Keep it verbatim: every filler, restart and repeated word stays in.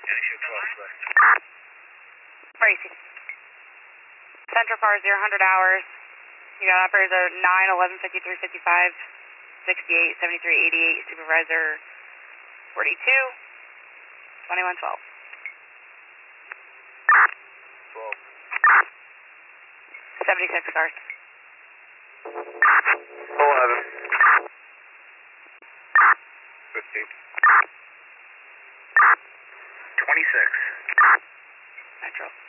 Racing. Central car zero hundred hours. You got operator nine eleven fifty three fifty five sixty eight seventy three eighty eight. Supervisor forty two twenty one twelve. twelve. Seventy six cars. eleven. fifteen. twenty six. Metro.